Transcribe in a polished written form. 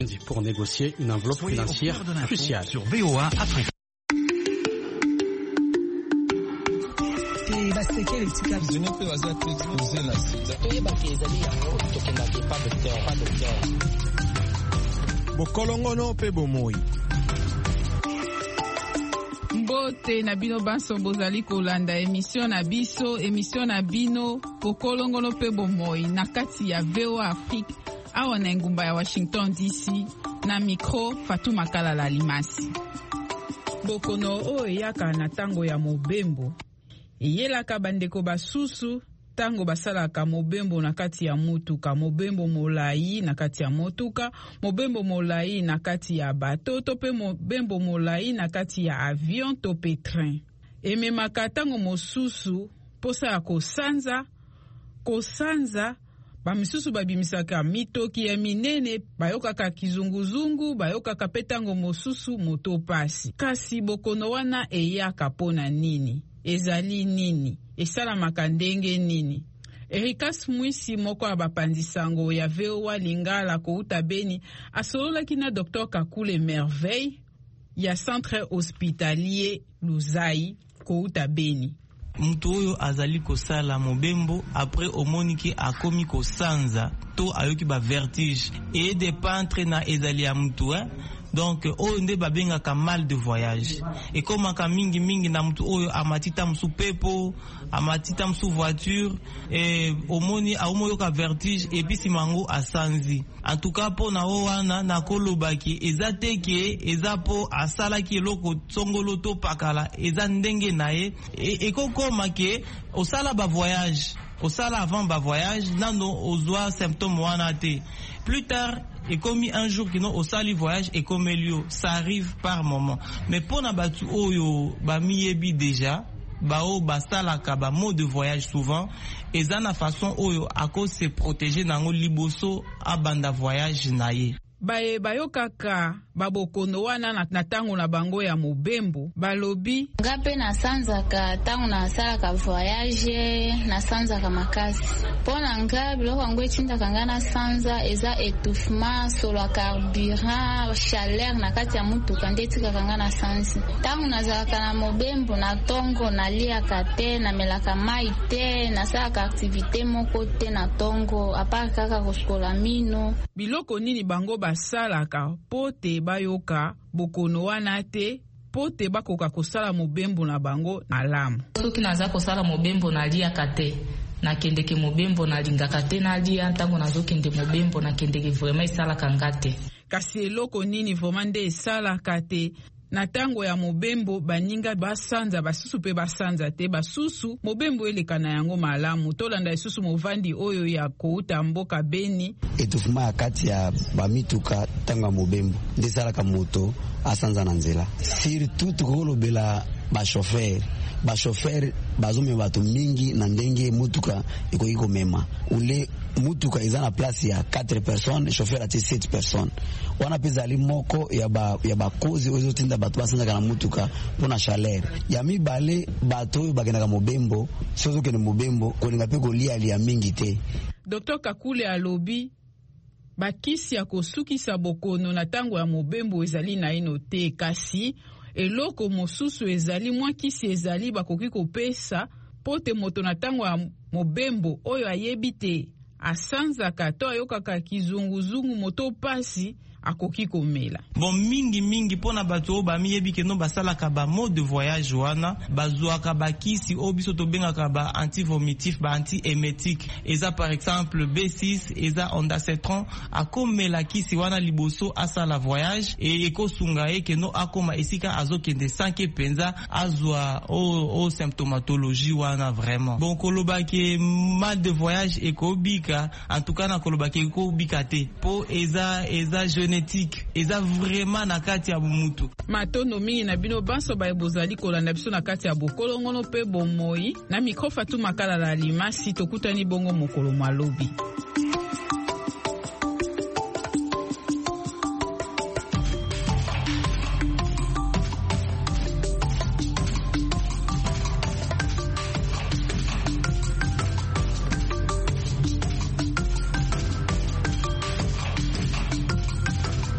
pour négocier une enveloppe financière cruciale. Sur VOA Afrique. Bokolongono pe bomoi. Mbote na bino banso bozali kolanda émission na bino bokolongono pe bomoi na kati ya VOA Afrique awa na ngumba ya Washington DC na micro Fatou Makala Limasi. Bokono o eyaka na tango ya mobembo eyelaka bandeko basusu tango basalaka mobembo na kati ya mutuka, mobembo molai na kati ya motuka, mobembo molai na kati ya bato to pe mobembo molai na kati ya avion to pe train. Ememaka tango mosusu posa ya kosanza bamisusu babimisaka mitoki ya minene, bayokaka kizunguzungu, bayokaka pe tango mosusu moto pasi. Kasi bokono wana eyaka pona nini? Ezali nini? Esalamaka ndenge nini? Erikas Mwisi moko ya bapanzisango ya VOA Lingala kouta Beni asololaki na Dr Kakule Merveille ya Centre Hospitalier Luzai kouta Beni. Mutu oyo azali kosala mobembo après omoniki akomi kosanza to ayoki ba vertige et de pantre na ezali ya mutu donc oyo nde babengaka mal de voyage ekomaka mingi na mutu oyo amatita musu pepo amatita musu voiture omoni aomoyoka vertige et puis simango asanzi. En tout cas po na wana na kolobaki eza teke eza po asalaki eloko tsongolo to pakala eza ndenge naye ekokoma ke osala ba voyage osala avant ba voyage nano ozwa symptôme wana te. Plus tard et comme un jour qui non au sali voyage et comme elio, ça arrive par moment. Mais pour na batu oyo ba miyebi déjà bao basalaka ba mode de voyage souvent et ça na façon oyo à cause se protéger nango liboso a banda voyage naye. Baye bayokaka babokono wana na tango na bango ya mobembo balobi ngape na sanzaka tango na salaka voyage na sanzaka makasi pona nga biloko ngo etinda kanga na sanza eza étouffement sur la carburant chaleur na kati ya mutuka ndetika kanga na sanzi tango na zalaka na mobembo na tongo na liaka te na melaka mai te na salaka activité moko te na tongo apart kaka koskola mino. Biloko nini bango basalaka pote bayoka bokono wana te pote bakoka kosala mobembo na bango na lamu. Soki naza kosala mobembo na liaka te na kendeke mobembo na lingaka te na lia ntango nazokende mobembo na kendeke vraiment esalaka ngate. Kasi eloko nini vraiment nde esalaka te na tango ya mobembo baninga basanza basusu pe basanza te basusu mobembo eleka na yango malamu tolanda isusu movandi oyo ya kouta mboka Beni etufuma kati ya bamituka tango ya mobembo ndesalaka moto asanza na nzela surtout tukolobela ba chauffeur bazome bato mingi na ndenge mutuka ikoki komema ule mutuka eza na place ya 4 personnes chauffeur ati 7 personnes wana peza ali moko ya ba kozi ozo tinda bato basanzaka na mutuka pona chaleur ya mibale bato oyo bakendaka mobembo sozo kene mobembo kolinga pe kolia lia mingi te. Dr Kakule alobi bakisi ya kosukisa bokono na tango ya mobembo ezali na ino te kasi eloko mosusu ezali mwa kisi ezali bakoki kopesa pote moto na tango ya mobembo oyo ayebi te asanzaka to ayokaka kizunguzungu moto pasi akoki komela. Bon mingi pona bato ba miyebi ke no basalaka ba mode de voyage wana bazuaka bakisi obiso to bengaka ba antivomitif ba antiemetique eza par exemple B6 eza ondansetron akomela kisi wana liboso asala voyage et ekosunga ke no akoma esika azokende sanke penza azwa o symptomatologie wana vraiment. Bon koloba ke mal de voyage ekobika en tout cas na koloba ke ekobika te po eza génétique eza vraiment na kati ya mutu. Matondo mingi na bino banso ba ebozali kolanda biso na kati ya bokolongono pe bomoi na micro Fatou Makala Limasi tokutani bongo mokolo malobi.